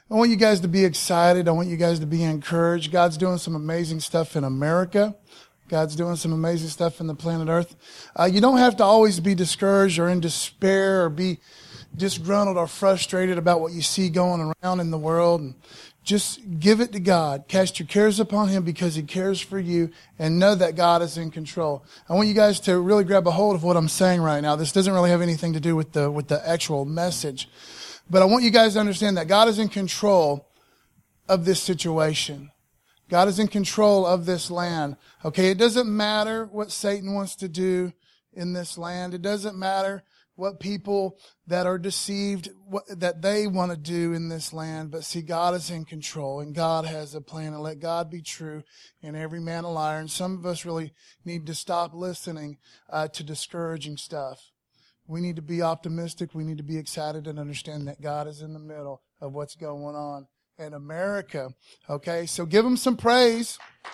I want you guys to be excited. I want you guys to be encouraged. God's doing some amazing stuff in America. God's doing some amazing stuff in the planet Earth. You don't have to always be discouraged or in despair or be disgruntled or frustrated about what you see going around in the world. And just give it to God. Cast your cares upon Him because He cares for you, and know that God is in control. I want you guys to really grab a hold of what I'm saying right now. This doesn't really have anything to do with the actual message. But I want you guys to understand that God is in control of this situation. God is in control of this land. Okay, it doesn't matter what Satan wants to do in this land. It doesn't matter what people that are deceived, that they want to do in this land. But see, God is in control, and God has a plan. And let God be true and every man a liar. And some of us really need to stop listening to discouraging stuff. We need to be optimistic. We need to be excited and understand that God is in the middle of what's going on in America. Okay, so give Him some praise.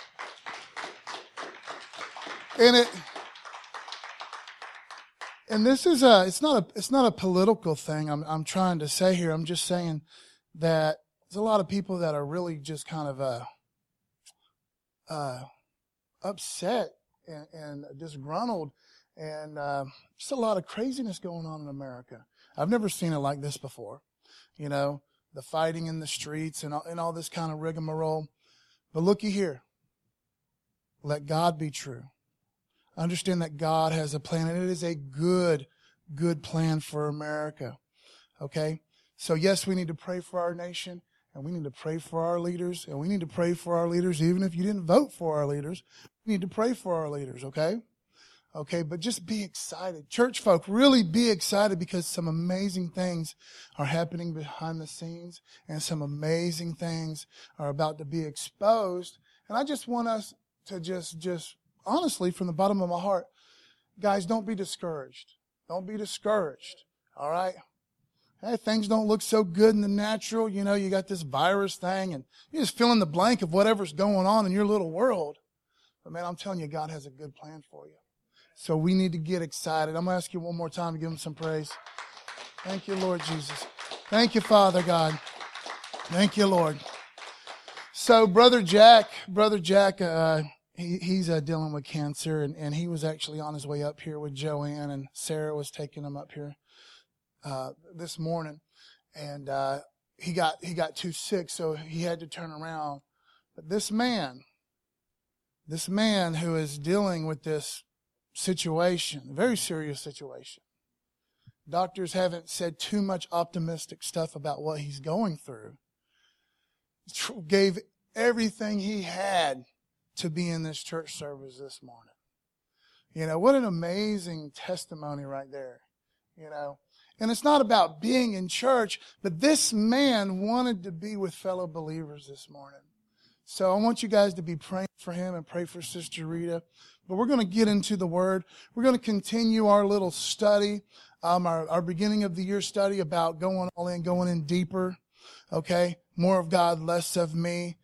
And this is it's not a political thing I'm trying to say here. I'm just saying that there's a lot of people that are really just kind of upset and disgruntled. And just a lot of craziness going on in America. I've never seen it like this before. You know, the fighting in the streets and all this kind of rigmarole. But looky here. Let God be true. Understand that God has a plan, and it is a good plan for America. Okay? So yes, we need to pray for our nation, and we need to pray for our leaders, and we need to pray for our leaders even if you didn't vote for our leaders. We need to pray for our leaders, okay? Okay, but just be excited. Church folk, really be excited because some amazing things are happening behind the scenes and some amazing things are about to be exposed. And I just want us to just honestly, from the bottom of my heart, guys, don't be discouraged. Don't be discouraged, all right? Hey, things don't look so good in the natural. You know, you got this virus thing and you just fill in the blank of whatever's going on in your little world. But man, I'm telling you, God has a good plan for you. So we need to get excited. I'm going to ask you one more time to give Him some praise. Thank you, Lord Jesus. Thank you, Father God. Thank you, Lord. So Brother Jack, he's dealing with cancer, and he was actually on his way up here with Joanne, and Sarah was taking him up here this morning. And he got too sick, so he had to turn around. But this man who is dealing with this situation, a very serious situation. Doctors haven't said too much optimistic stuff about what he's going through. Gave everything he had to be in this church service this morning. You know, what an amazing testimony right there. You know, and it's not about being in church, but this man wanted to be with fellow believers this morning. So I want you guys to be praying for him and pray for Sister Rita. But we're going to get into the Word. We're going to continue our little study, our beginning of the year study about going all in, going in deeper. Okay, more of God, less of me.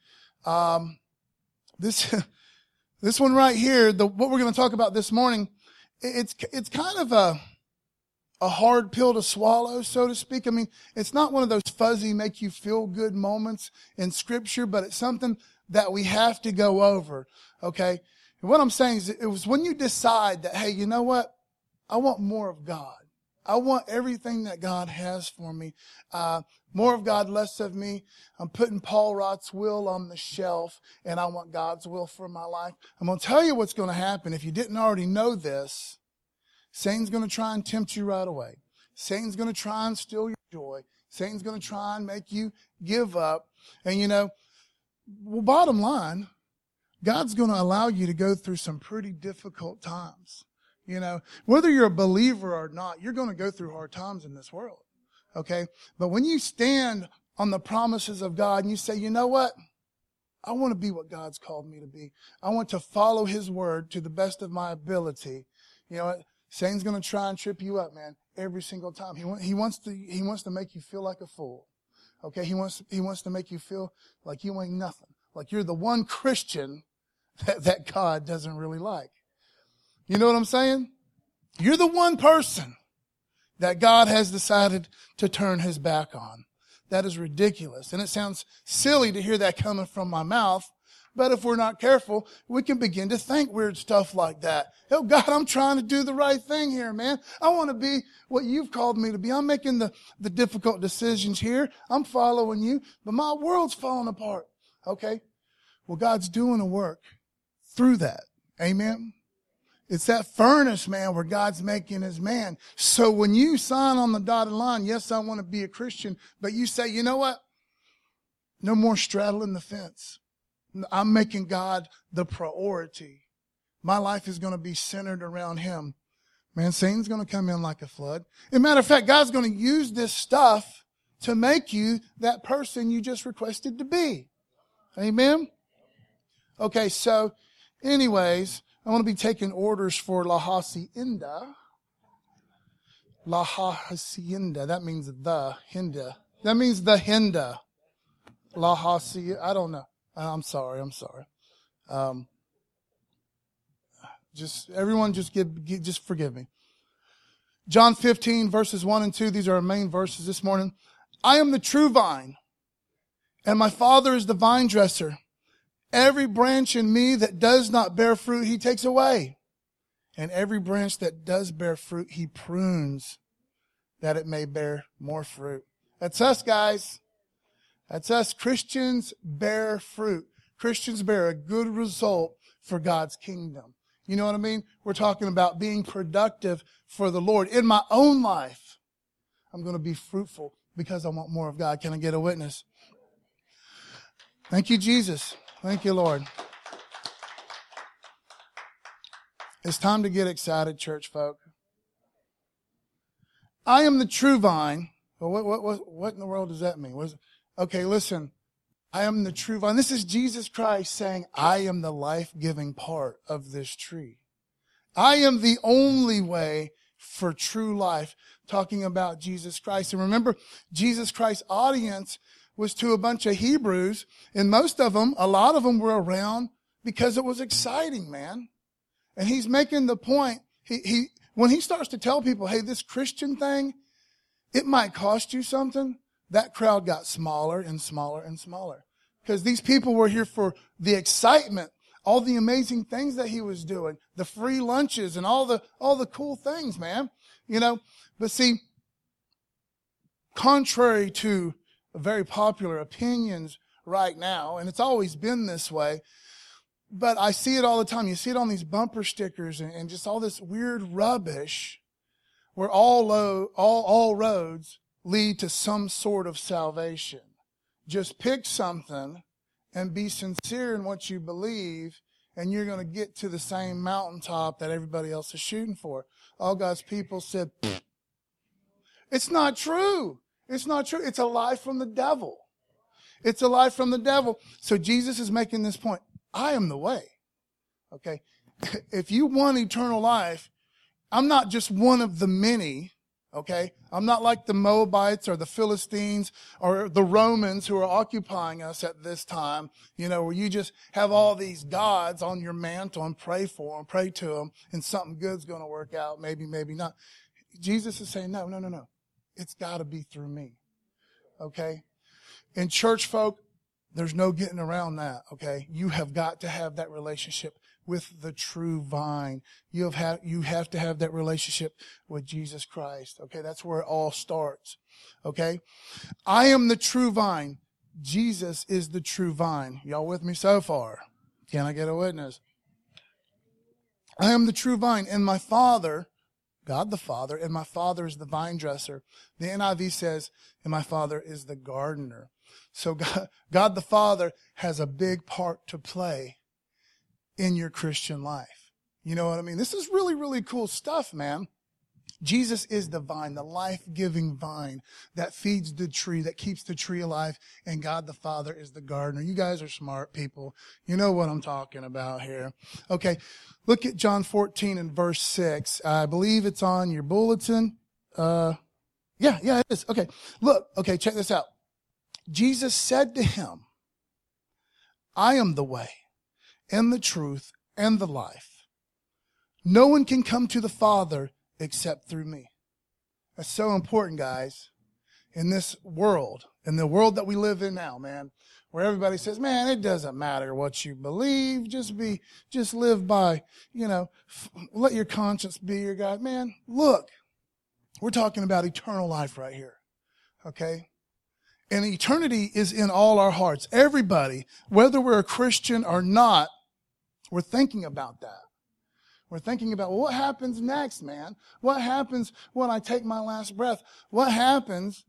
This one right here, what we're going to talk about this morning, it's kind of a hard pill to swallow, so to speak. I mean, it's not one of those fuzzy, make you feel good moments in Scripture, but it's something that we have to go over. Okay. And what I'm saying is it was when you decide that, hey, you know what? I want more of God. I want everything that God has for me. More of God, less of me. I'm putting Paul Rott's will on the shelf, and I want God's will for my life. I'm going to tell you what's going to happen. If you didn't already know this, Satan's going to try and tempt you right away. Satan's going to try and steal your joy. Satan's going to try and make you give up. And you know, well, bottom line, God's going to allow you to go through some pretty difficult times. You know, whether you're a believer or not, you're going to go through hard times in this world. Okay? But when you stand on the promises of God and you say, you know what? I want to be what God's called me to be. I want to follow His word to the best of my ability. You know what? Satan's going to try and trip you up, man, every single time. He wants to make you feel like a fool. Okay? He wants to make you feel like you ain't nothing. Like you're the one Christian that God doesn't really like. You know what I'm saying? You're the one person that God has decided to turn His back on. that is ridiculous. And it sounds silly to hear that coming from my mouth. But if we're not careful, we can begin to think weird stuff like that. Oh, God, I'm trying to do the right thing here, man. I want to be what you've called me to be. I'm making the difficult decisions here. I'm following you, but my world's falling apart. Okay? Well, God's doing a work through that. Amen? It's that furnace, man, where God's making his man. So when you sign on the dotted line, yes, I want to be a Christian, but you say, you know what? No more straddling the fence. I'm making God the priority. My life is going to be centered around him. Man, Satan's going to come in like a flood. As a matter of fact, God's going to use this stuff to make you that person you just requested to be. Amen? Okay, so anyways, I want to be taking orders for La Hacienda. La Hacienda, that means the Hinda. That means the Hinda. La Hacienda, I don't know. I'm sorry. Just forgive me. John 15, verses 1 and 2. These are our main verses this morning. I am the true vine, and my Father is the vine dresser. Every branch in me that does not bear fruit, he takes away. And every branch that does bear fruit, he prunes, that it may bear more fruit. That's us, guys. That's us. Christians bear fruit. Christians bear a good result for God's kingdom. You know what I mean? We're talking about being productive for the Lord. In my own life, I'm going to be fruitful because I want more of God. Can I get a witness? Thank you, Jesus. Thank you, Lord. It's time to get excited, church folk. I am the true vine. Well, what in the world does that mean? Okay, listen. I am the true vine. This is Jesus Christ saying, I am the life-giving part of this tree. I am the only way for true life, talking about Jesus Christ. And remember, Jesus Christ's audience was to a bunch of Hebrews, and a lot of them were around because it was exciting, man. And he's making the point, when he starts to tell people, hey, this Christian thing, it might cost you something, that crowd got smaller and smaller and smaller. Because these people were here for the excitement, all the amazing things that he was doing, the free lunches and all the cool things, man. You know, but see, contrary to very popular opinions right now, and it's always been this way, but I see it all the time. You see it on these bumper stickers and just all this weird rubbish where all roads lead to some sort of salvation. Just pick something and be sincere in what you believe, and you're going to get to the same mountaintop that everybody else is shooting for. All God's people said, it's not true. It's not true. It's a lie from the devil. It's a lie from the devil. So Jesus is making this point. I am the way. Okay? If you want eternal life, I'm not just one of the many. Okay? I'm not like the Moabites or the Philistines or the Romans who are occupying us at this time, you know, where you just have all these gods on your mantle and pray for them, pray to them, and something good's going to work out. Maybe, maybe not. Jesus is saying, no. It's got to be through me. Okay? And church folk, there's no getting around that. Okay? You have got to have that relationship with the true vine. You have to have that relationship with Jesus Christ. Okay? That's where it all starts. Okay? I am the true vine. Jesus is the true vine. Y'all with me so far? Can I get a witness? I am the true vine, and my Father, God the Father, and my Father is the vine dresser. The NIV says, and my Father is the gardener. So God the Father has a big part to play in your Christian life. You know what I mean? This is really, really cool stuff, man. Jesus is the vine, the life-giving vine that feeds the tree, that keeps the tree alive, and God the Father is the gardener. You guys are smart people. You know what I'm talking about here. Okay, look at John 14 and verse 6. I believe it's on your bulletin. Yeah, it is. Okay, look. Okay, check this out. Jesus said to him, I am the way and the truth and the life. No one can come to the Father except through me. That's so important, guys. in this world, in the world that we live in now, man, where everybody says, man, it doesn't matter what you believe. Just live by, let your conscience be your guide. Man, look, we're talking about eternal life right here. Okay? And eternity is in all our hearts. Everybody, whether we're a Christian or not, we're thinking about that. We're thinking about, well, what happens next, man? What happens when I take my last breath? What happens,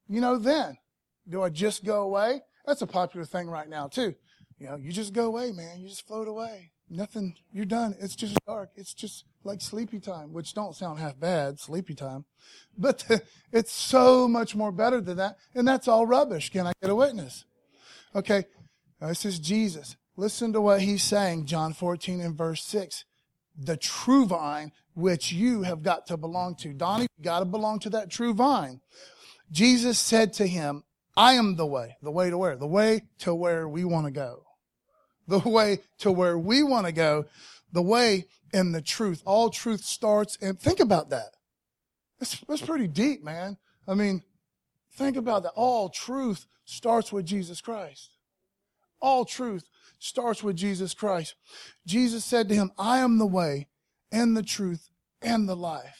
then? Do I just go away? That's a popular thing right now, too. You just go away, man. You just float away. Nothing, you're done. It's just dark. It's just like sleepy time, which don't sound half bad, sleepy time. But it's so much more better than that. And that's all rubbish. Can I get a witness? Okay. Now, this is Jesus. Listen to what he's saying, John 14 and verse 6. The true vine, which you have got to belong to. Donnie, you got to belong to that true vine. Jesus said to him, I am the way. The way to where? The way to where we want to go. The way to where we want to go. The way and the truth. All truth starts, and think about that. That's pretty deep, man. I mean, think about that. All truth starts with Jesus Christ. All truth starts with Jesus Christ. Jesus said to him, I am the way and the truth and the life.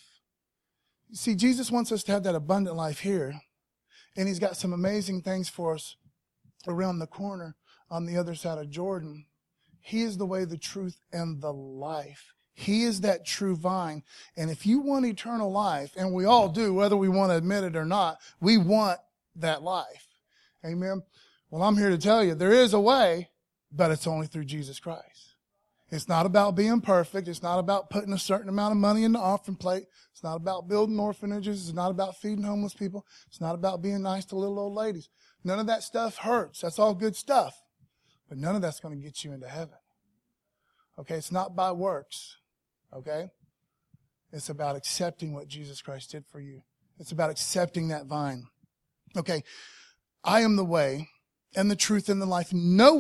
You see, Jesus wants us to have that abundant life here. And he's got some amazing things for us around the corner on the other side of Jordan. He is the way, the truth, and the life. He is that true vine. And if you want eternal life, and we all do, whether we want to admit it or not, we want that life. Amen. Well, I'm here to tell you, there is a way, but it's only through Jesus Christ. It's not about being perfect. It's not about putting a certain amount of money in the offering plate. It's not about building orphanages. It's not about feeding homeless people. It's not about being nice to little old ladies. None of that stuff hurts. That's all good stuff. But none of that's going to get you into heaven. Okay? It's not by works. Okay? It's about accepting what Jesus Christ did for you. It's about accepting that vine. Okay? I am the way and the truth and the life.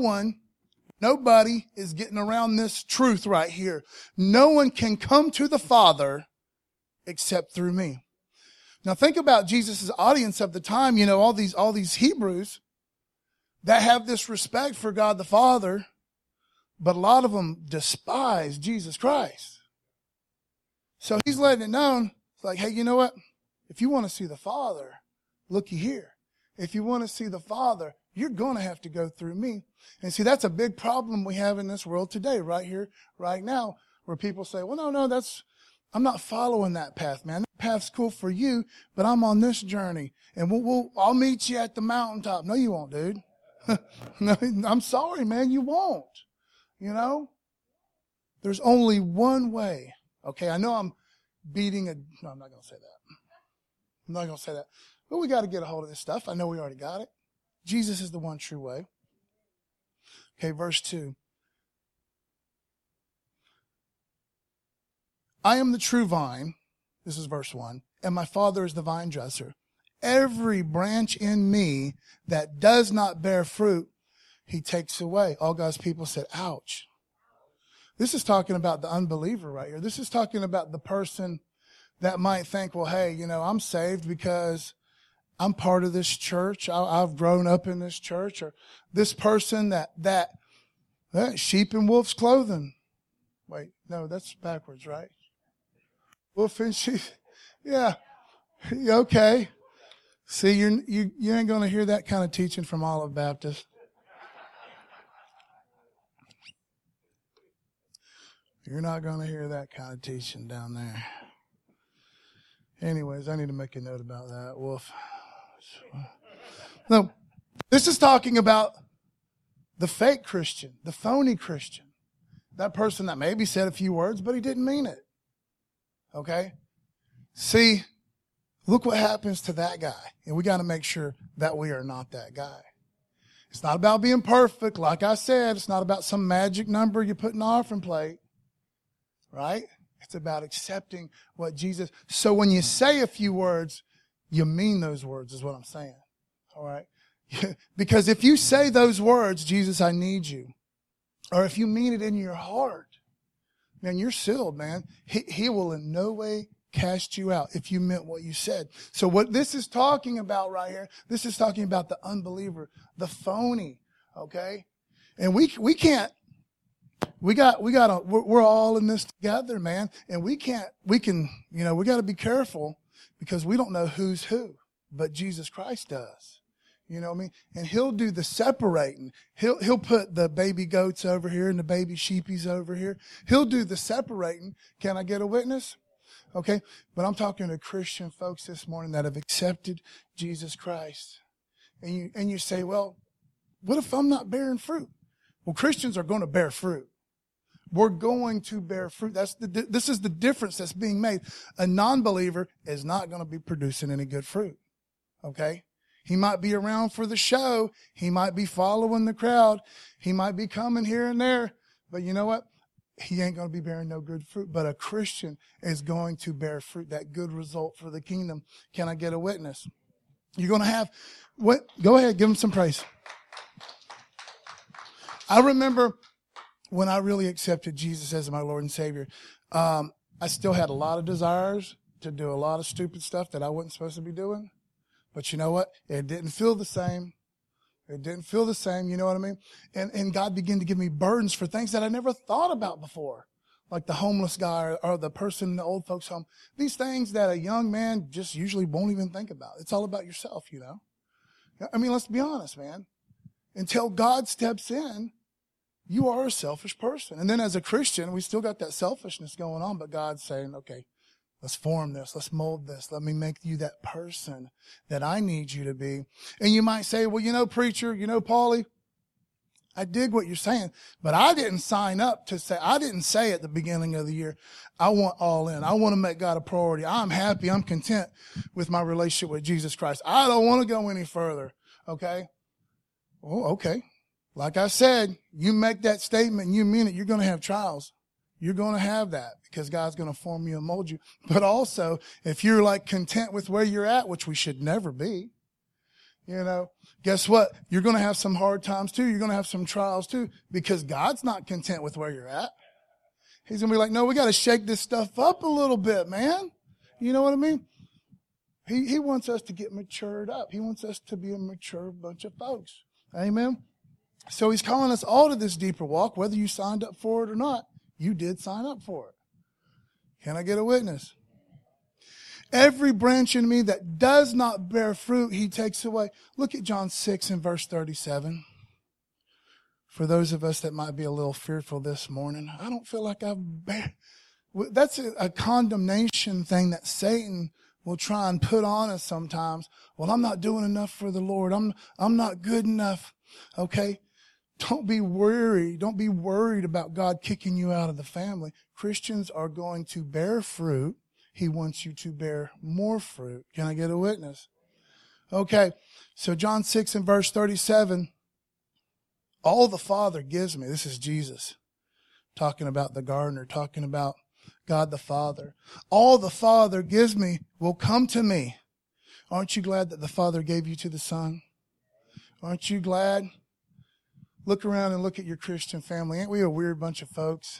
Nobody is getting around this truth right here. No one can come to the Father except through me. Now think about Jesus' audience of the time, all these Hebrews that have this respect for God the Father, but a lot of them despise Jesus Christ. So he's letting it known, it's like, hey, you know what? If you want to see the Father, looky here. If you want to see the Father, you're going to have to go through me. And see, that's a big problem we have in this world today, right here, right now, where people say, well, no, I'm not following that path, man. That path's cool for you, but I'm on this journey, and I'll meet you at the mountaintop. No, you won't, dude. No, I'm sorry, man, you won't. There's only one way. Okay, I know I'm no, I'm not going to say that. I'm not going to say that. But we got to get a hold of this stuff. I know we already got it. Jesus is the one true way. Okay, verse 2. I am the true vine. This is verse 1. And my Father is the vine dresser. Every branch in me that does not bear fruit, he takes away. All God's people said, ouch. This is talking about the unbeliever right here. This is talking about the person that might think, well, hey, I'm saved because I'm part of this church. I've grown up in this church. Or this person that sheep in wolf's clothing. Wait, no, that's backwards, right? Wolf and sheep. Yeah. Okay. See, you ain't going to hear that kind of teaching from Olive Baptist. You're not going to hear that kind of teaching down there. Anyways, I need to make a note about that. Wolf. No, this is talking about the fake Christian, the phony Christian. That person that maybe said a few words, but he didn't mean it. Okay? See, look what happens to that guy. And we got to make sure that we are not that guy. It's not about being perfect. Like I said, it's not about some magic number you put in the offering plate. Right? It's about accepting what Jesus. So when you say a few words, you mean those words is what I'm saying. All right? Because if you say those words, Jesus, I need you. Or if you mean it in your heart, man, you're sealed, man. He will in no way, cast you out if you meant what you said. So what this is talking about right here, this is talking about the unbeliever, the phony, okay? And we can't, we're all in this together, man. And we got to be careful because we don't know who's who, but Jesus Christ does. You know what I mean? And he'll do the separating. He'll put the baby goats over here and the baby sheepies over here. He'll do the separating. Can I get a witness? Okay. But I'm talking to Christian folks this morning that have accepted Jesus Christ. And you say, well, what if I'm not bearing fruit? Well, Christians are going to bear fruit. We're going to bear fruit. This is the difference that's being made. A non-believer is not going to be producing any good fruit. Okay? He might be around for the show. He might be following the crowd. He might be coming here and there. But you know what? He ain't going to be bearing no good fruit. But a Christian is going to bear fruit, that good result for the kingdom. Can I get a witness? You're going to have what? Go ahead, give him some praise. I remember when I really accepted Jesus as my Lord and Savior, I still had a lot of desires to do a lot of stupid stuff that I wasn't supposed to be doing. But you know what? It didn't feel the same. It didn't feel the same, you know what I mean? And God began to give me burdens for things that I never thought about before. Like the homeless guy or the person in the old folks home. These things that a young man just usually won't even think about. It's all about yourself, you know? I mean, let's be honest, man. Until God steps in, you are a selfish person. And then as a Christian, we still got that selfishness going on, but God's saying, okay, let's form this. Let's mold this. Let me make you that person that I need you to be. And you might say, well, you know, preacher, you know, Paulie, I dig what you're saying, but I didn't sign up I didn't say at the beginning of the year, I want all in. I want to make God a priority. I'm happy. I'm content with my relationship with Jesus Christ. I don't want to go any further. Okay. Oh, okay. Like I said, you make that statement and you mean it, you're going to have trials. You're going to have that because God's going to form you and mold you. But also, if you're like content with where you're at, which we should never be, you know, guess what? You're going to have some hard times too. You're going to have some trials too because God's not content with where you're at. He's going to be like, no, we got to shake this stuff up a little bit, man. You know what I mean? He wants us to get matured up. He wants us to be a mature bunch of folks. Amen. So he's calling us all to this deeper walk, whether you signed up for it or not. You did sign up for it. Can I get a witness? Every branch in me that does not bear fruit, he takes away. Look at John 6 and verse 37. For those of us that might be a little fearful this morning, I don't feel like that's a condemnation thing that Satan will try and put on us sometimes. Well, I'm not doing enough for the Lord. I'm not good enough. Okay? Don't be worried. Don't be worried about God kicking you out of the family. Christians are going to bear fruit. He wants you to bear more fruit. Can I get a witness? Okay. So John 6 and verse 37. All the Father gives me. This is Jesus talking about the gardener, talking about God the Father. All the Father gives me will come to me. Aren't you glad that the Father gave you to the Son? Aren't you glad? Look around and look at your Christian family. Ain't we a weird bunch of folks?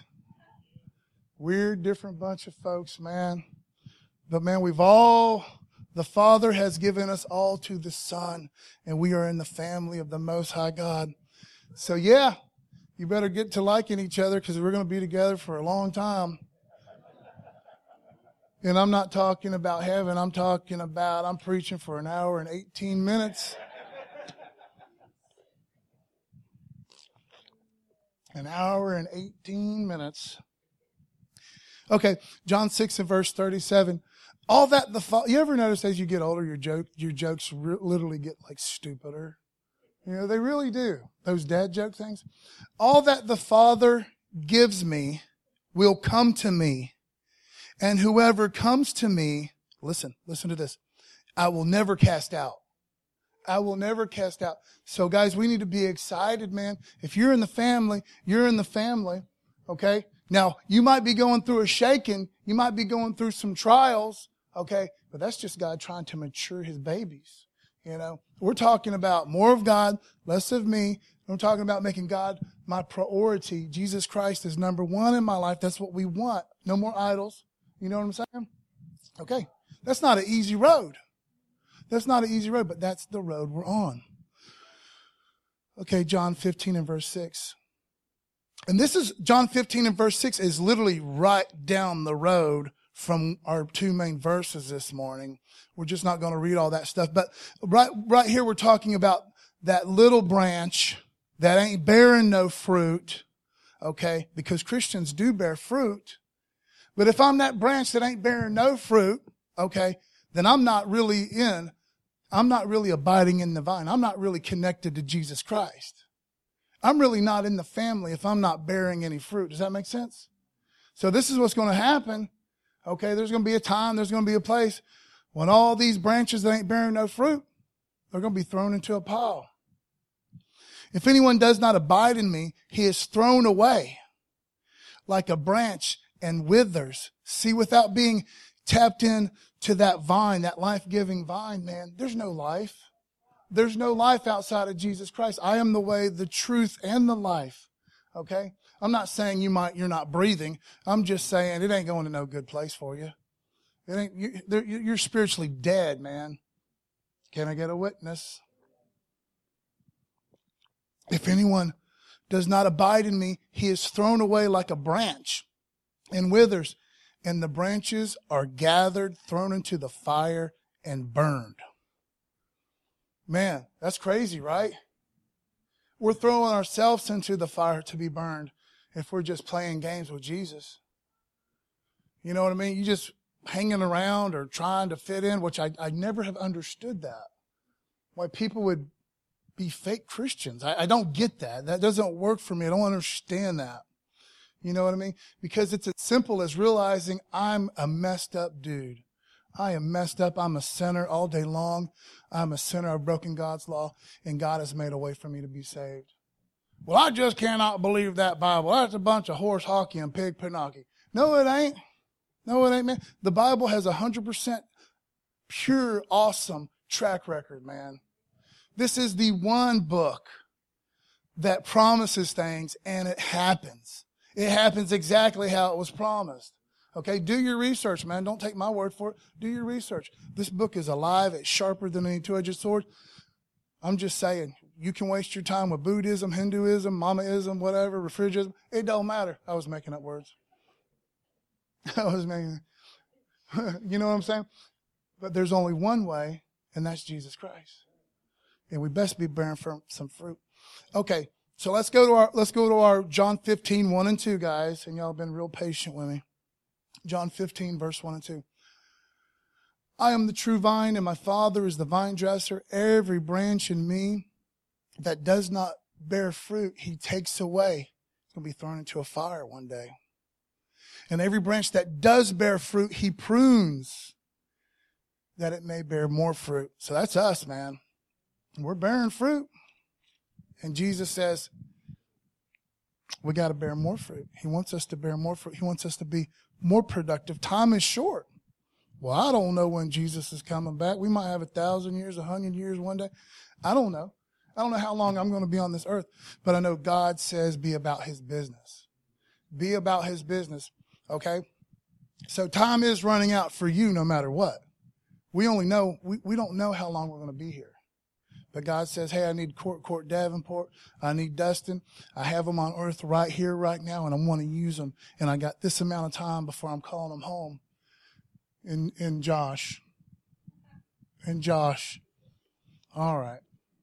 Weird, different bunch of folks, man. But man, the Father has given us all to the Son, and we are in the family of the Most High God. So yeah, you better get to liking each other because we're going to be together for a long time. And I'm not talking about heaven. I'm preaching for an hour and 18 minutes. An hour and 18 minutes. Okay, John 6 and verse 37. All that you ever notice as you get older, your jokes literally get like stupider? You know, they really do. Those dad joke things. All that the Father gives me will come to me. And whoever comes to me, listen to this. I will never cast out. I will never cast out. So guys, we need to be excited, man. If you're in the family, you're in the family. Okay. Now you might be going through a shaking. You might be going through some trials. Okay. But that's just God trying to mature his babies. You know, we're talking about more of God, less of me. I'm talking about making God my priority. Jesus Christ is number one in my life. That's what we want. No more idols. You know what I'm saying? Okay. That's not an easy road. That's not an easy road, but that's the road we're on. Okay, John 15 and verse 6. And this is, John 15 and verse 6 is literally right down the road from our two main verses this morning. We're just not going to read all that stuff. But right here we're talking about that little branch that ain't bearing no fruit. Okay, because Christians do bear fruit. But if I'm that branch that ain't bearing no fruit, okay, then I'm not really abiding in the vine. I'm not really connected to Jesus Christ. I'm really not in the family if I'm not bearing any fruit. Does that make sense? So this is what's going to happen. Okay, there's going to be a time, there's going to be a place when all these branches that ain't bearing no fruit, they're going to be thrown into a pile. If anyone does not abide in me, he is thrown away like a branch and withers. See, without being tapped in to that vine, that life-giving vine, man, there's no life. There's no life outside of Jesus Christ. I am the way, the truth, and the life. Okay? I'm not saying you're not breathing. I'm just saying it ain't going to no good place for you. You're spiritually dead, man. Can I get a witness? If anyone does not abide in me, he is thrown away like a branch and withers, and the branches are gathered, thrown into the fire, and burned. Man, that's crazy, right? We're throwing ourselves into the fire to be burned if we're just playing games with Jesus. You know what I mean? You just hanging around or trying to fit in, which I never have understood that. Why people would be fake Christians. I don't get that. That doesn't work for me. I don't understand that. You know what I mean? Because it's as simple as realizing I'm a messed up dude. I am messed up. I'm a sinner all day long. I'm a sinner. I've broken God's law, and God has made a way for me to be saved. Well, I just cannot believe that Bible. That's a bunch of horse hockey and pig pinocchio. No, it ain't. No, it ain't, man. The Bible has 100% pure, awesome track record, man. This is the one book that promises things, and it happens. It happens exactly how it was promised. Okay, do your research, man. Don't take my word for it. Do your research. This book is alive. It's sharper than any two-edged sword. I'm just saying, you can waste your time with Buddhism, Hinduism, Mamaism, whatever, refrigerism. It don't matter. I was making up words. You know what I'm saying? But there's only one way, and that's Jesus Christ. And we best be bearing some fruit. Okay, so let's go to our John 15, 1 and 2, guys. And y'all have been real patient with me. John 15, verse 1 and 2. I am the true vine, and my Father is the vine dresser. Every branch in me that does not bear fruit, he takes away. It's going to be thrown into a fire one day. And every branch that does bear fruit, he prunes, that it may bear more fruit. So that's us, man. We're bearing fruit. And Jesus says, we got to bear more fruit. He wants us to bear more fruit. He wants us to be more productive. Time is short. Well, I don't know when Jesus is coming back. We might have 1,000 years, 100 years one day. I don't know. I don't know how long I'm going to be on this earth. But I know God says be about his business. Be about his business. Okay? So time is running out for you no matter what. We don't know how long we're going to be here. But God says, hey, I need Court Davenport. I need Dustin. I have them on earth right here, right now, and I want to use them. And I got this amount of time before I'm calling them home. And Josh. All right.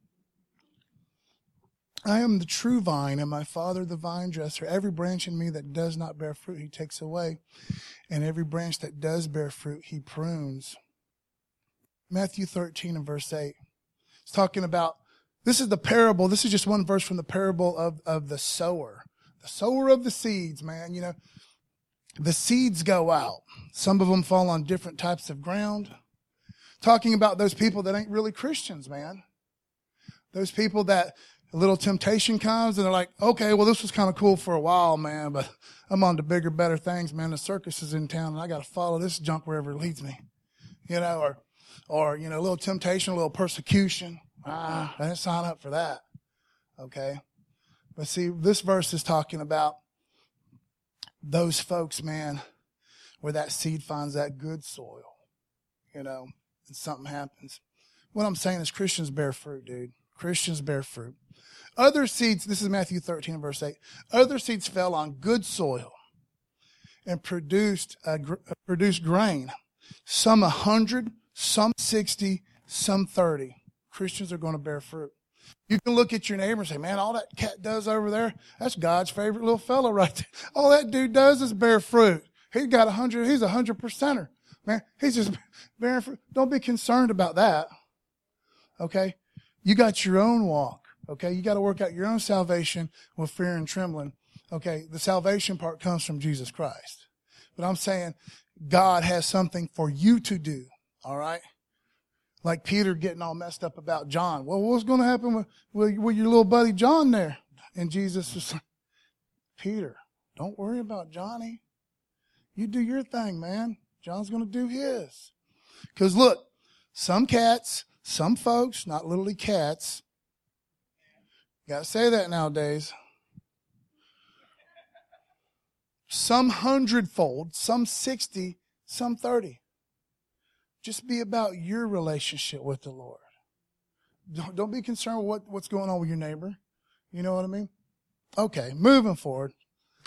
I am the true vine, and my Father the vine dresser. Every branch in me that does not bear fruit, he takes away. And every branch that does bear fruit, he prunes. Matthew 13 and verse 8. It's talking about, this is the parable. This is just one verse from the parable of the sower. The sower of the seeds, man. You know, the seeds go out. Some of them fall on different types of ground. Talking about those people that ain't really Christians, man. Those people that a little temptation comes and they're like, okay, well, this was kind of cool for a while, man, but I'm on to bigger, better things, man. The circus is in town and I got to follow this junk wherever it leads me. You know, or, you know, a little temptation, a little persecution. I didn't sign up for that. Okay. But see, this verse is talking about those folks, man, where that seed finds that good soil. and something happens. What I'm saying is Christians bear fruit, dude. Christians bear fruit. Other seeds, this is Matthew 13, verse 8. Other seeds fell on good soil and produced grain. Some 100, some 60, some 30. Christians are going to bear fruit. You can look at your neighbor and say, man, all that cat does over there, that's God's favorite little fellow right there. All that dude does is bear fruit. He's got 100, he's 100%er. Man, he's just bearing fruit. Don't be concerned about that. Okay? You got your own walk. Okay? You got to work out your own salvation with fear and trembling. Okay? The salvation part comes from Jesus Christ. But I'm saying God has something for you to do. All right? Like Peter getting all messed up about John. Well, what's going to happen with your little buddy John there? And Jesus was like, Peter, don't worry about Johnny. You do your thing, man. John's going to do his. Because look, some cats, some folks, not literally cats, got to say that nowadays, some 100-fold, some 60, some 30. Just be about your relationship with the Lord. Don't be concerned with what's going on with your neighbor. You know what I mean? Okay, moving forward.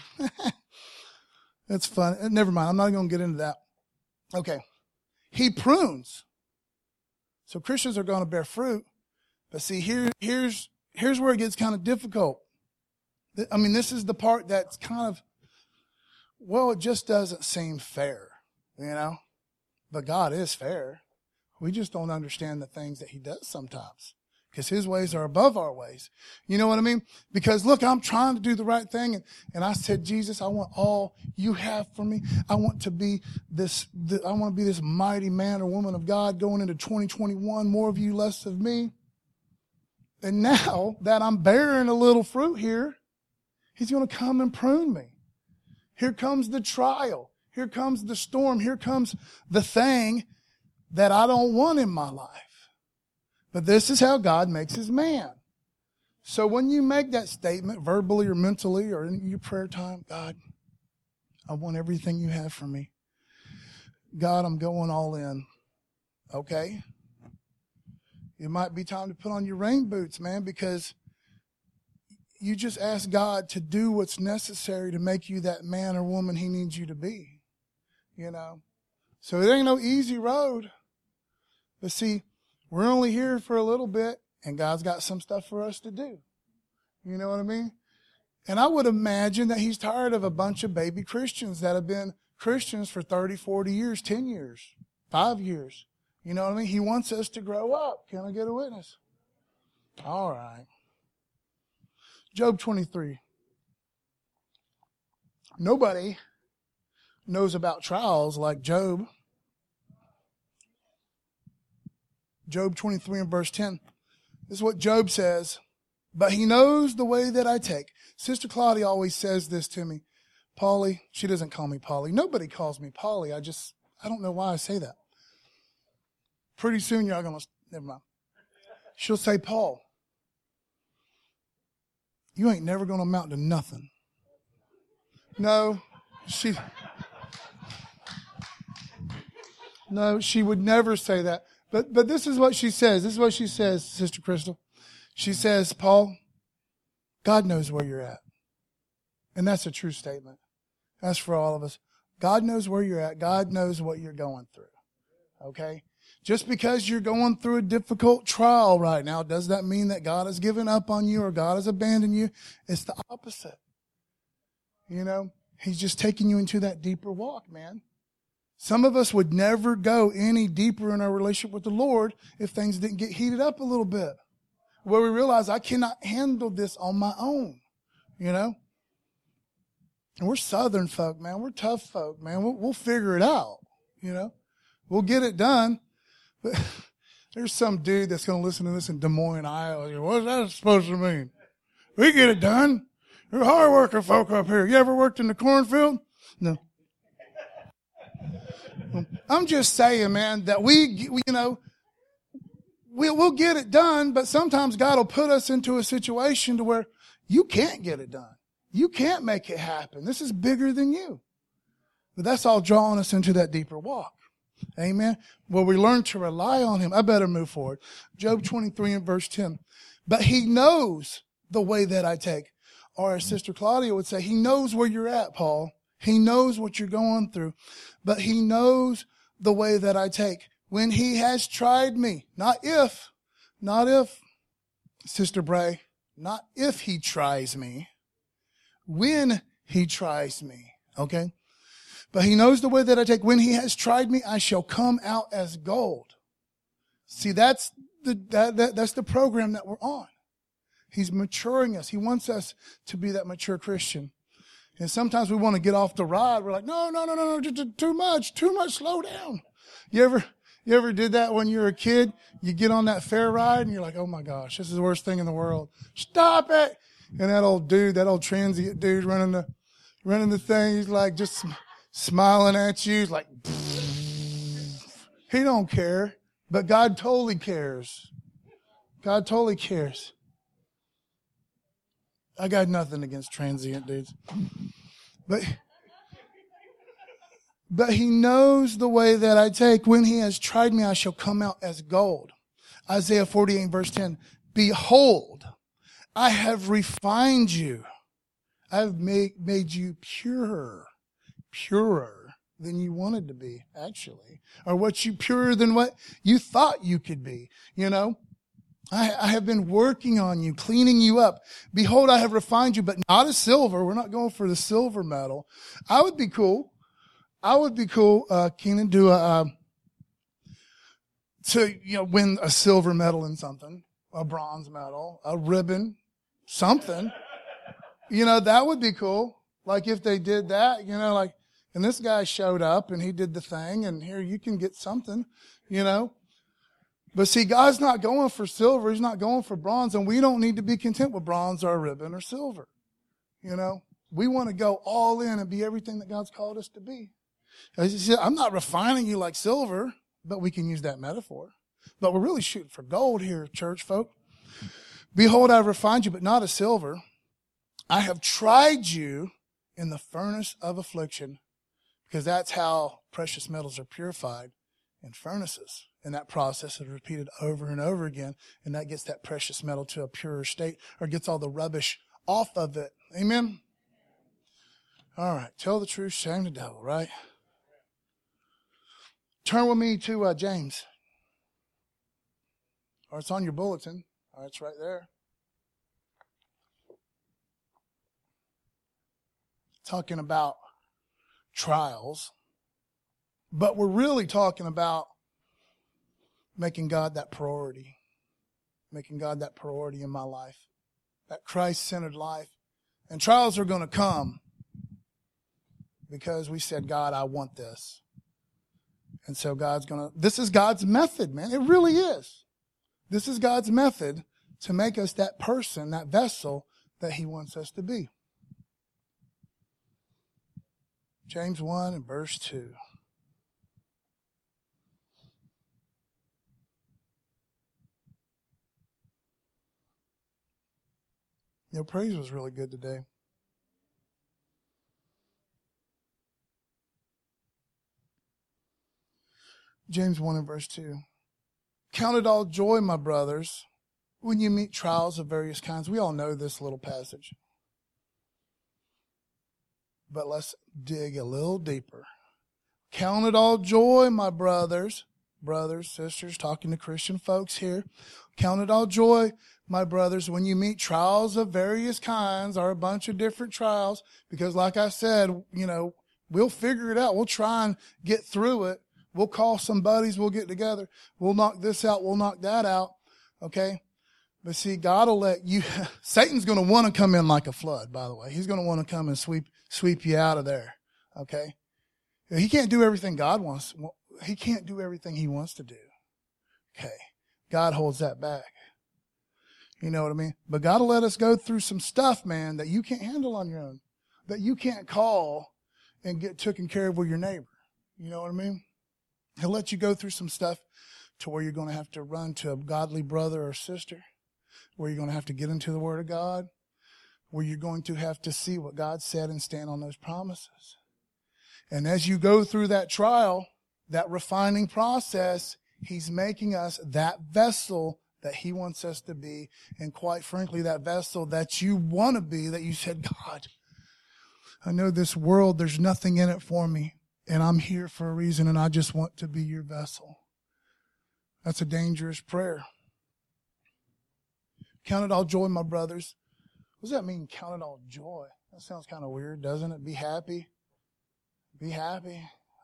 That's fun. Never mind. I'm not going to get into that. Okay. He prunes. So Christians are going to bear fruit. But see, here's where it gets kind of difficult. I mean, this is the part that's kind of, well, it just doesn't seem fair, But God is fair. We just don't understand the things that he does sometimes because his ways are above our ways. You know what I mean? Because look, I'm trying to do the right thing. And I said, Jesus, I want all you have for me. I want to be this mighty man or woman of God going into 2021, more of you, less of me. And now that I'm bearing a little fruit here, he's going to come and prune me. Here comes the trial. Here comes the storm. Here comes the thing that I don't want in my life. But this is how God makes his man. So when you make that statement verbally or mentally or in your prayer time, God, I want everything you have for me. God, I'm going all in. Okay? It might be time to put on your rain boots, man, because you just ask God to do what's necessary to make you that man or woman he needs you to be. So it ain't no easy road. But see, we're only here for a little bit, and God's got some stuff for us to do. You know what I mean? And I would imagine that he's tired of a bunch of baby Christians that have been Christians for 30, 40 years, 10 years, 5 years. You know what I mean? He wants us to grow up. Can I get a witness? All right. Job 23. Nobody knows about trials like Job. Job 23 and verse 10. This is what Job says. But he knows the way that I take. Sister Claudia always says this to me. Polly, she doesn't call me Polly. Nobody calls me Polly. I don't know why I say that. Pretty soon y'all going to, never mind. She'll say, Paul, you ain't never going to amount to nothing. No, she would never say that. But this is what she says. This is what she says, Sister Crystal. She says, Paul, God knows where you're at. And that's a true statement. That's for all of us. God knows where you're at. God knows what you're going through. Okay? Just because you're going through a difficult trial right now, does that mean that God has given up on you or God has abandoned you? It's the opposite. He's just taking you into that deeper walk, man. Some of us would never go any deeper in our relationship with the Lord if things didn't get heated up a little bit. Where we realize I cannot handle this on my own, And we're Southern folk, man. We're tough folk, man. We'll figure it out, We'll get it done. But there's some dude that's going to listen to this in Des Moines, Iowa. What's that supposed to mean? We get it done. We're hard-working folk up here. You ever worked in the cornfield? No. I'm just saying, man, that we'll get it done, but sometimes God will put us into a situation to where you can't get it done. You can't make it happen. This is bigger than you. But that's all drawing us into that deeper walk. Amen. Well, we learn to rely on him. I better move forward. Job 23 and verse 10. But he knows the way that I take. Or as Sister Claudia would say, he knows where you're at, Paul. He knows what you're going through. But he knows the way that I take. When he has tried me, not if, Sister Bray, not if he tries me, when he tries me, okay? But he knows the way that I take. When he has tried me, I shall come out as gold. See, that's the program that we're on. He's maturing us. He wants us to be that mature Christian. And sometimes we want to get off the ride. We're like, no, too much, slow down. You ever did that when you were a kid? You get on that fair ride and you're like, oh my gosh, this is the worst thing in the world. Stop it. And that old transient dude running the thing, he's like just smiling at you. He's like, he don't care. But God totally cares. God totally cares. I got nothing against transient dudes. But he knows the way that I take. When he has tried me, I shall come out as gold. Isaiah 48 verse 10. Behold, I have refined you. I have made you purer than you wanted to be, actually. Or purer than what you thought you could be, you know. I have been working on you, cleaning you up. Behold, I have refined you, but not as silver. We're not going for the silver medal. I would be cool, Keenan, to win a silver medal in something, a bronze medal, a ribbon, something. That would be cool. Like if they did that, and this guy showed up and he did the thing, and here you can get something, But see, God's not going for silver. He's not going for bronze, and we don't need to be content with bronze or a ribbon or silver. We want to go all in and be everything that God's called us to be. I'm not refining you like silver, but we can use that metaphor. But we're really shooting for gold here, church folk. Behold, I have refined you, but not as silver. I have tried you in the furnace of affliction, because that's how precious metals are purified in furnaces. And that process is repeated over and over again, and that gets that precious metal to a purer state, or gets all the rubbish off of it. Amen? All right, tell the truth, shame the devil, right? Turn with me to James. Or it's on your bulletin. All right, it's right there. Talking about trials. But we're really talking about making God that priority. Making God that priority in my life. That Christ-centered life. And trials are going to come because we said, God, I want this. And so this is God's method, man. It really is. This is God's method to make us that person, that vessel that he wants us to be. James 1 and verse 2. Praise was really good today. James 1 and verse 2. Count it all joy, my brothers, when you meet trials of various kinds. We all know this little passage. But let's dig a little deeper. Count it all joy, my brothers, sisters, talking to Christian folks here. Count it all joy, my brothers, when you meet trials of various kinds, or a bunch of different trials, because like I said, we'll figure it out. We'll try and get through it. We'll call some buddies. We'll get together. We'll knock this out. We'll knock that out. Okay? But see, God will let you, Satan's going to want to come in like a flood, by the way. He's going to want to come and sweep you out of there. Okay? He can't do everything God wants. He can't do everything he wants to do. Okay? God holds that back. You know what I mean? But God will let us go through some stuff, man, that you can't handle on your own. That you can't call and get taken care of with your neighbor. You know what I mean? He'll let you go through some stuff to where you're going to have to run to a godly brother or sister, where you're going to have to get into the Word of God, where you're going to have to see what God said and stand on those promises. And as you go through that trial, that refining process, he's making us that vessel that he wants us to be. And quite frankly, that vessel that you want to be, that you said, God, I know this world, there's nothing in it for me, and I'm here for a reason, and I just want to be your vessel. That's a dangerous prayer. Count it all joy, my brothers. What does that mean, count it all joy? That sounds kind of weird, doesn't it? Be happy. Be happy.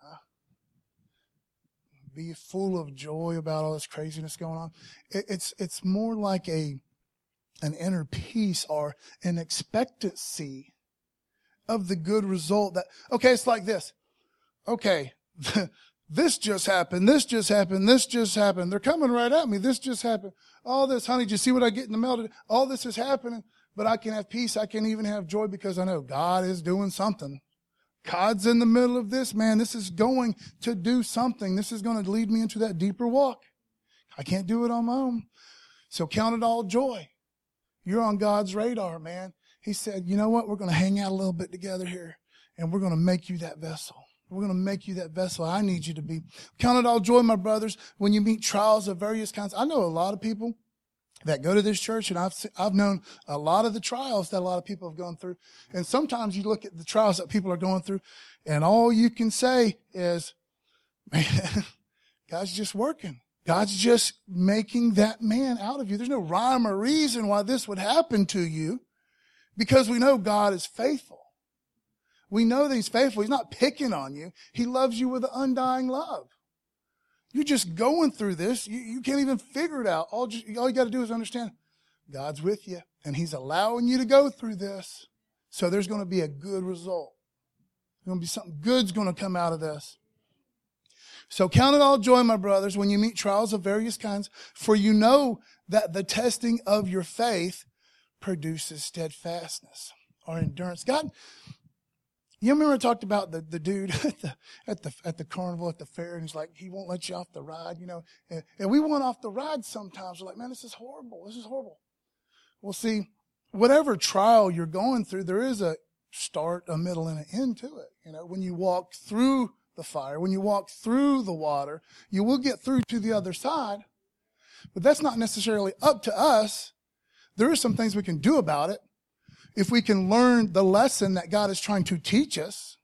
Be full of joy about all this craziness going on. It's more like an inner peace or an expectancy of the good result. That, okay, it's like this. Okay, this just happened. This just happened. This just happened. They're coming right at me. This just happened. All this, honey, did you see what I get in the mail today? All this is happening, but I can have peace. I can even have joy because I know God is doing something. God's in the middle of this, man. This is going to do something. This is going to lead me into that deeper walk. I can't do it on my own. So count it all joy. You're on God's radar, man. He said, you know what? We're going to hang out a little bit together here, and we're going to make you that vessel. We're going to make you that vessel I need you to be. Count it all joy, my brothers, when you meet trials of various kinds. I know a lot of people that go to this church, and I've known a lot of the trials that a lot of people have gone through. And sometimes you look at the trials that people are going through, and all you can say is, man, God's just working. God's just making that man out of you. There's no rhyme or reason why this would happen to you, because we know God is faithful. We know that he's faithful. He's not picking on you. He loves you with an undying love. You're just going through this. You can't even figure it out. All you got to do is understand God's with you, and he's allowing you to go through this. So there's going to be a good result. There's going to be something good's going to come out of this. So count it all joy, my brothers, when you meet trials of various kinds, for you know that the testing of your faith produces steadfastness or endurance. God, you remember I talked about the dude at the carnival, at the fair, and he's like, he won't let you off the ride, you know. And we want off the ride sometimes. We're like, man, this is horrible. This is horrible. Well, see, whatever trial you're going through, there is a start, a middle, and an end to it. You know, when you walk through the fire, when you walk through the water, you will get through to the other side. But that's not necessarily up to us. There are some things we can do about it. If we can learn the lesson that God is trying to teach us,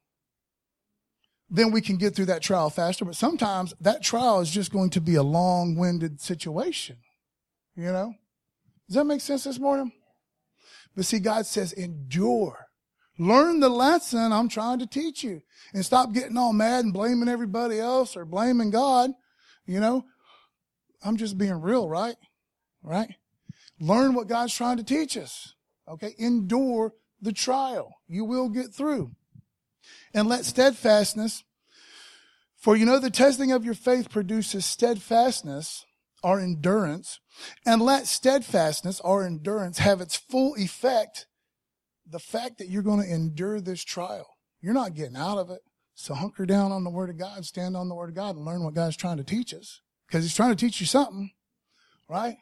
then we can get through that trial faster. But sometimes that trial is just going to be a long-winded situation. You know? Does that make sense this morning? But see, God says, endure. Learn the lesson I'm trying to teach you. And stop getting all mad and blaming everybody else or blaming God. You know? I'm just being real, right? Right? Learn what God's trying to teach us. Okay, endure the trial. You will get through. And let steadfastness, for you know the testing of your faith produces steadfastness or endurance. And let steadfastness or endurance have its full effect, the fact that you're going to endure this trial. You're not getting out of it. So hunker down on the Word of God, stand on the Word of God, and learn what God's trying to teach us. Because he's trying to teach you something, right?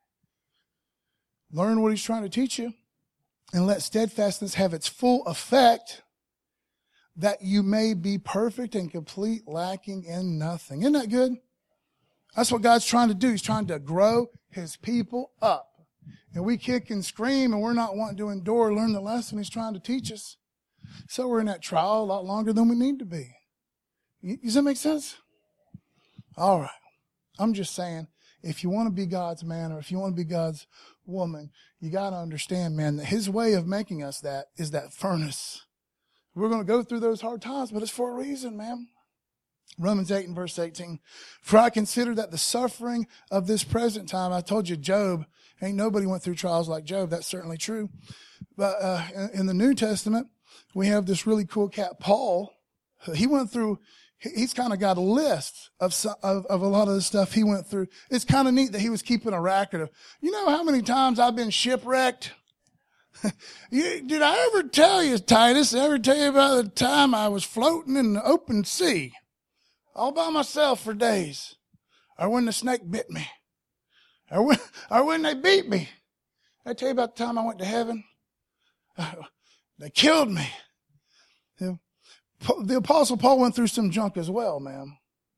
Learn what he's trying to teach you. And let steadfastness have its full effect, that you may be perfect and complete, lacking in nothing. Isn't that good? That's what God's trying to do. He's trying to grow his people up. And we kick and scream, and we're not wanting to endure, learn the lesson he's trying to teach us. So we're in that trial a lot longer than we need to be. Does that make sense? All right. I'm just saying, if you want to be God's man, or if you want to be God's woman, you got to understand, man, that his way of making us that is that furnace. We're going to go through those hard times, but it's for a reason, man. Romans 8 and verse 18. For I consider that the suffering of this present time, I told you Job, ain't nobody went through trials like Job. That's certainly true. But in the New Testament, we have this really cool cat, Paul. He went through, he's kind of got a list of a lot of the stuff he went through. It's kind of neat that he was keeping a record of, you know how many times I've been shipwrecked? Did I ever tell you, Titus, ever tell you about the time I was floating in the open sea all by myself for days? Or when the snake bit me? Or when they beat me? Did I tell you about the time I went to heaven? They killed me. The Apostle Paul went through some junk as well, man.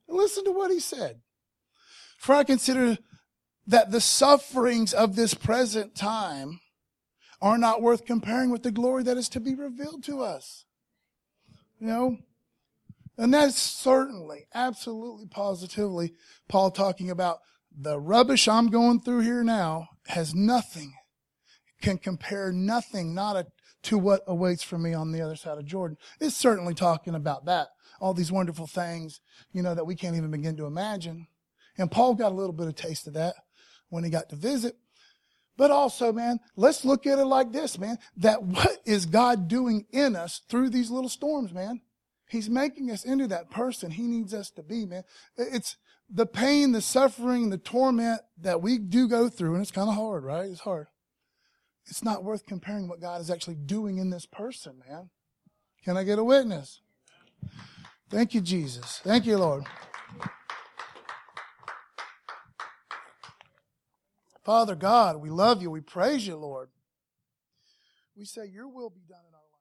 Listen to what he said. For I consider that the sufferings of this present time are not worth comparing with the glory that is to be revealed to us. You know? And that's certainly, absolutely, positively, Paul talking about the rubbish I'm going through here now has nothing, can compare nothing, to what awaits for me on the other side of Jordan. It's certainly talking about that. All these wonderful things, that we can't even begin to imagine. And Paul got a little bit of taste of that when he got to visit. But also, man, let's look at it like this, man, that what is God doing in us through these little storms, man? He's making us into that person He needs us to be, man. It's the pain, the suffering, the torment that we do go through, and it's kind of hard, right? It's hard. It's not worth comparing what God is actually doing in this person, man. Can I get a witness? Thank you, Jesus. Thank you, Lord. Father God, we love you. We praise you, Lord. We say your will be done in our lives.